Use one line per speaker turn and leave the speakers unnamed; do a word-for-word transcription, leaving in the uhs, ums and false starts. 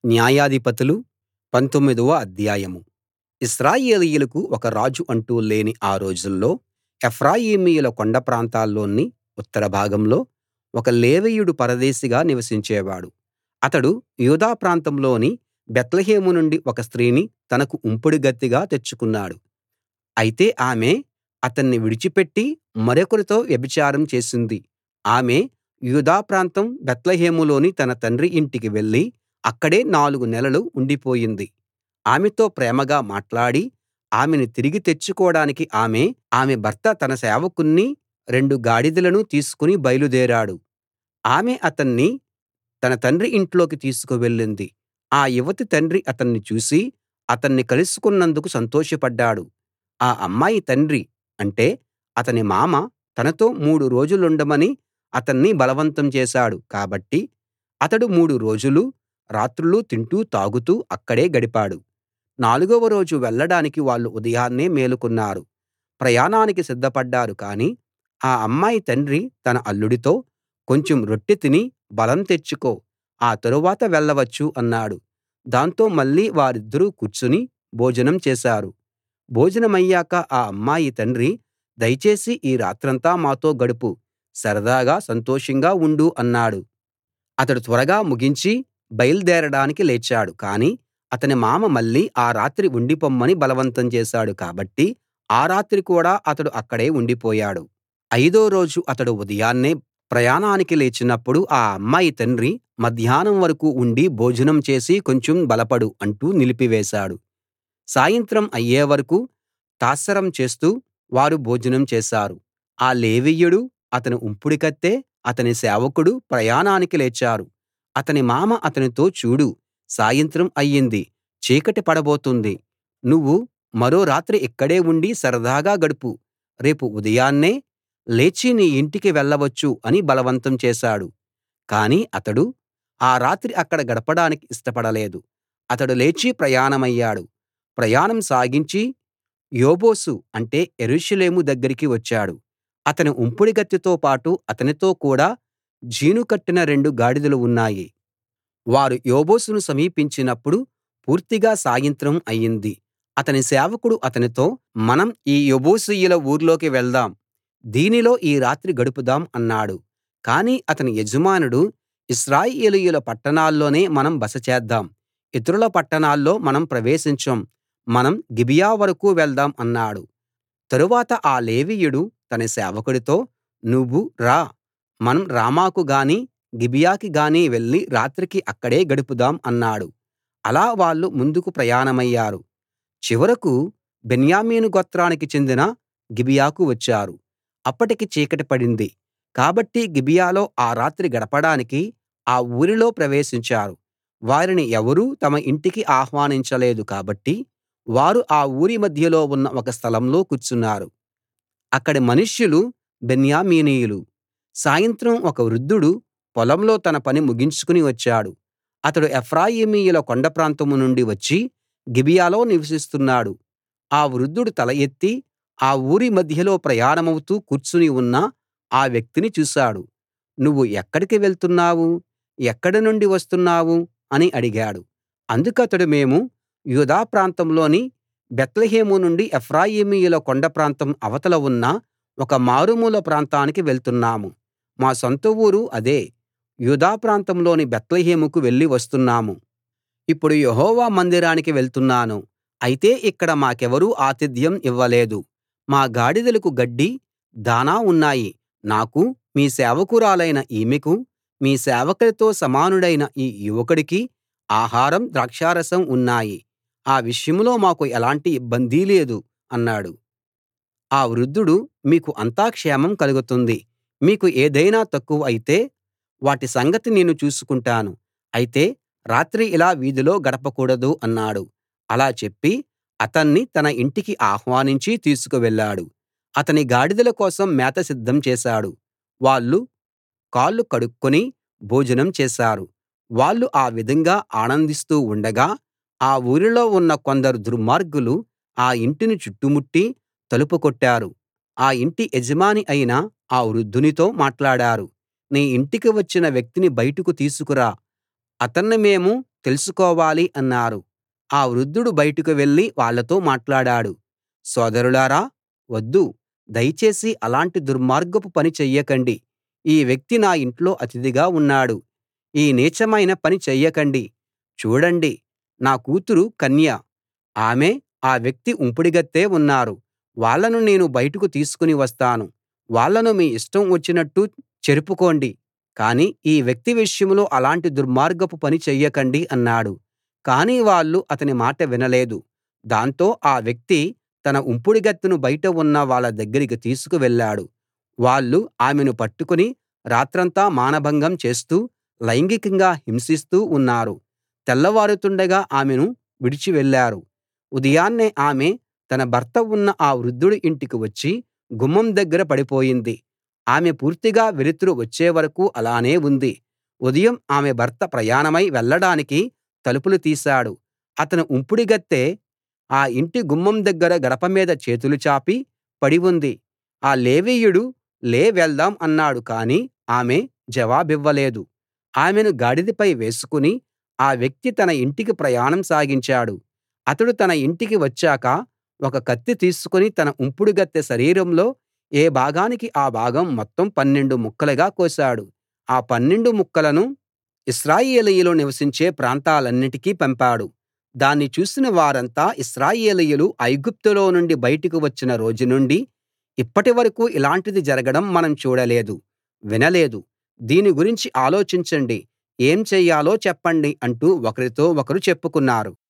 న్యాయాధిపతులు పంతొమ్మిదవ అధ్యాయం. ఇశ్రాయేలీయులకు ఒక రాజు అంటూ లేని ఆ రోజుల్లో ఎఫ్రాయిమీయుల కొండ ప్రాంతాల్లోని ఉత్తర భాగంలో ఒక లేవీయుడు పరదేశిగా నివసించేవాడు. అతడు యూదా ప్రాంతంలోని బేత్లెహేము నుండి ఒక స్త్రీని తనకు ఉంపుడుగత్తెగా తెచ్చుకున్నాడు. అయితే ఆమె అతన్ని విడిచిపెట్టి మరొకరితో వ్యభిచారం చేసింది. ఆమె యూదా ప్రాంతం బేత్లెహేములోని తన తండ్రి ఇంటికి వెళ్లి అక్కడే నాలుగు నెలలు ఉండిపోయింది. ఆమెతో ప్రేమగా మాట్లాడి ఆమెను తిరిగి తెచ్చుకోడానికి ఆమె, ఆమె భర్త తన సేవకుణ్ణి రెండు గాడిదలను తీసుకుని బయలుదేరాడు. ఆమె అతన్ని తన తండ్రి ఇంట్లోకి తీసుకు వెళ్ళింది. ఆ యువతి తండ్రి అతన్ని చూసి అతన్ని కలుసుకున్నందుకు సంతోషపడ్డాడు. ఆ అమ్మాయి తండ్రి అంటే అతని మామ తనతో మూడు రోజులుండమని అతన్ని బలవంతం చేశాడు కాబట్టి అతడు మూడు రోజులూ రాత్రులూ తింటూ తాగుతూ అక్కడే గడిపాడు. నాలుగవ రోజు వెళ్ళడానికి వాళ్ళు ఉదయాన్నే మేలుకున్నారు. ప్రయాణానికి సిద్ధపడ్డారు కానీ ఆ అమ్మాయి తండ్రి తన అల్లుడితో, కొంచెం రొట్టె తిని బలం తెచ్చుకో, ఆ తరువాత వెళ్ళవచ్చు అన్నాడు. దాంతో మళ్ళీ వారిద్దరూ కూర్చుని భోజనం చేశారు. భోజనమయ్యాక ఆ అమ్మాయి తండ్రి, దయచేసి ఈ రాత్రంతా మాతో గడుపు, సరదాగా సంతోషంగా ఉండు అన్నాడు. అతడు త్వరగా ముగించి బయల్దేరడానికి లేచాడు కానీ అతని మామ మళ్ళీ ఆ రాత్రి ఉండిపొమ్మని బలవంతం చేశాడు కాబట్టి ఆ రాత్రి కూడా అతడు అక్కడే ఉండిపోయాడు. అయిదో రోజు అతడు ఉదయాన్నే ప్రయాణానికి లేచినప్పుడు ఆ అమ్మాయి తండ్రి మధ్యాహ్నం వరకూ ఉండి భోజనం చేసి కొంచెం బలపడు అంటూ నిలిపివేశాడు. సాయంత్రం అయ్యే వరకూ తాత్సారం చేస్తూ వారు భోజనం చేశారు. ఆ లేవీయుడు, అతని ఉంపుడుకత్తె, అతని సేవకుడు ప్రయాణానికి లేచారు. అతని మామ అతనితో, చూడు, సాయంత్రం అయింది, చీకటి పడబోతుంది. నువ్వు మరో రాత్రి ఇక్కడే ఉండి సరదాగా గడుపు, రేపు ఉదయాన్నే లేచి నీ ఇంటికి వెళ్ళవచ్చు అని బలవంతం చేశాడు. కానీ అతడు ఆ రాత్రి అక్కడ గడపడానికి ఇష్టపడలేదు. అతడు లేచి ప్రయాణమయ్యాడు. ప్రయాణం సాగించి యెబూసు అంటే యెరూషలేము దగ్గరికి వచ్చాడు. అతని ఉంపుడుగత్తెతో పాటు అతనితో కూడా జీను కట్టిన రెండు గాడిదలు ఉన్నాయి. వారు యెబూసును సమీపించినప్పుడు పూర్తిగా సాయంత్రం అయింది. అతని సేవకుడు అతనితో, మనం ఈ యెబూసీయుల ఊర్లోకి వెళ్దాం, దీనిలో ఈ రాత్రి గడుపుదాం అన్నాడు. కానీ అతని యజమానుడు, ఇశ్రాయేలీయుల పట్టణాల్లోనే మనం బస చేద్దాం, ఇతరుల పట్టణాల్లో మనం ప్రవేశించం, మనం గిబియా వరకూ వెళ్దాం అన్నాడు. తరువాత ఆ లేవీయుడు తన సేవకుడితో, నువ్వు రా, మనం రామాకు గానీ గిబియాకి గానీ వెళ్లి రాత్రికి అక్కడే గడుపుదాం అన్నాడు. అలా వాళ్ళు ముందుకు ప్రయాణమయ్యారు. చివరకు బెన్యామీను గోత్రానికి చెందిన గిబియాకు వచ్చారు. అప్పటికి చీకటి పడింది కాబట్టి గిబియాలో ఆ రాత్రి గడపడానికి ఆ ఊరిలో ప్రవేశించారు. వారిని ఎవరూ తమ ఇంటికి ఆహ్వానించలేదు కాబట్టి వారు ఆ ఊరి మధ్యలో ఉన్న ఒక స్థలంలో కూర్చున్నారు. అక్కడి మనుష్యులు బెన్యామీనీయులు. సాయంత్రం ఒక వృద్ధుడు పొలంలో తన పని ముగించుకుని వచ్చాడు. అతడు ఎఫ్రాయిమీయుల కొండ ప్రాంతం నుండి వచ్చి గిబియాలో నివసిస్తున్నాడు. ఆ వృద్ధుడు తల ఎత్తి ఆ ఊరి మధ్యలో ప్రయాణమవుతూ కూర్చుని ఉన్న ఆ వ్యక్తిని చూశాడు. నువ్వు ఎక్కడికి వెళ్తున్నావు, ఎక్కడి నుండి వస్తున్నావు అని అడిగాడు. అందుకతడు, మేము యూదా ప్రాంతంలోని బేత్లెహేము నుండి ఎఫ్రాయిమీయుల కొండ ప్రాంతం అవతల ఉన్న ఒక మారుమూల ప్రాంతానికి వెళ్తున్నాము. మా సొంత ఊరు అదే, యూదా ప్రాంతంలోని బేత్లెహేముకు వెళ్లి వస్తున్నాము. ఇప్పుడు యెహోవా మందిరానికి వెళ్తున్నాను. అయితే ఇక్కడ మాకెవరూ ఆతిథ్యం ఇవ్వలేదు. మా గాడిదలకు గడ్డి, దానా ఉన్నాయి. నాకు, మీ సేవకురాలైన ఈమెకు, మీ సేవకులతో సమానుడైన ఈ యువకుడికి ఆహారం, ద్రాక్షారసం ఉన్నాయి. ఆ విషయంలో మాకు ఎలాంటి ఇబ్బందీ లేదు అన్నాడు. ఆ వృద్ధుడు, మీకు అంతా క్షేమం కలుగుతుంది. మీకు ఏదైనా తక్కువ అయితే వాటి సంగతి నేను చూసుకుంటాను. అయితే రాత్రి ఇలా వీధిలో గడపకూడదు అన్నాడు. అలా చెప్పి అతన్ని తన ఇంటికి ఆహ్వానించి తీసుకు వెళ్ళాడు. అతని గాడిదల కోసం మేత సిద్ధం చేశాడు. వాళ్ళు కాళ్ళు కడుక్కుని భోజనం చేశారు. వాళ్ళు ఆ విధంగా ఆనందిస్తూ ఉండగా ఆ ఊరిలో ఉన్న కొందరు దుర్మార్గులు ఆ ఇంటిని చుట్టుముట్టి తలుపు కొట్టారు. ఆ ఇంటి యజమాని అయిన ఆ వృద్ధునితో మాట్లాడారు. నీ ఇంటికి వచ్చిన వ్యక్తిని బయటకు తీసుకురా, అతన్ని మేము తెలుసుకోవాలి అన్నారు. ఆ వృద్ధుడు బయటకు వెళ్లి వాళ్ళతో మాట్లాడాడు. సోదరులారా, వద్దు, దయచేసి అలాంటి దుర్మార్గపు పని చెయ్యకండి. ఈ వ్యక్తి నా ఇంట్లో అతిథిగా ఉన్నాడు. ఈ నీచమైన పని చెయ్యకండి. చూడండి, నా కూతురు కన్య. ఆమె, ఆ వ్యక్తి ఉంపుడుగత్తె ఉన్నారు. వాళ్ళను నేను బయటకు తీసుకుని వస్తాను. వాళ్ళను మీ ఇష్టం వచ్చినట్టు చెరుపుకోండి. కానీ ఈ వ్యక్తి విషయంలో అలాంటి దుర్మార్గపు పని చెయ్యకండి అన్నాడు. కానీ వాళ్ళు అతని మాట వినలేదు. దాంతో ఆ వ్యక్తి తన ఉంపుడుగత్తెను బయట ఉన్న వాళ్ళ దగ్గరికి తీసుకు వెళ్ళాడు. వాళ్ళు ఆమెను పట్టుకుని రాత్రంతా మానభంగం చేస్తూ, లైంగికంగా హింసిస్తూ ఉన్నారు. తెల్లవారుతుండగా ఆమెను విడిచి వెళ్ళారు. ఉదయాన్నే ఆమె తన భర్త ఉన్న ఆ వృద్ధుడి ఇంటికి వచ్చి గుమ్మం దగ్గర పడిపోయింది. ఆమె పూర్తిగా వెలుతురు వచ్చే వరకూ అలానే ఉంది. ఉదయం ఆమె భర్త ప్రయాణమై వెళ్ళడానికి తలుపులు తీశాడు. అతని ఉంపుడుగత్తె ఆ ఇంటి గుమ్మం దగ్గర గడప మీద చేతులు చాపి పడి ఉంది. ఆ లేవీయుడు లే వెళ్దాం అన్నాడు, కానీ ఆమె జవాబివ్వలేదు. ఆమెను గాడిదపై వేసుకుని ఆ వ్యక్తి తన ఇంటికి ప్రయాణం సాగించాడు. అతడు తన ఇంటికి వచ్చాక ఒక కత్తి తీసుకుని తన ఉంపుడుగత్తె శరీరంలో ఏ భాగానికి ఆ భాగం మొత్తం పన్నెండు ముక్కలుగా కోశాడు. ఆ పన్నెండు ముక్కలను ఇశ్రాయేలీయులు నివసించే ప్రాంతాలన్నిటికీ పంపాడు. దాన్ని చూసిన వారంతా, ఇశ్రాయేలీయులు ఐగుప్తులో నుండి బయటకు వచ్చిన రోజు నుండి ఇప్పటి వరకూ ఇలాంటిది జరగడం మనం చూడలేదు, వినలేదు. దీని గురించి ఆలోచించండి, ఏం చెయ్యాలో చెప్పండి అంటూ ఒకరితో ఒకరు చెప్పుకున్నారు.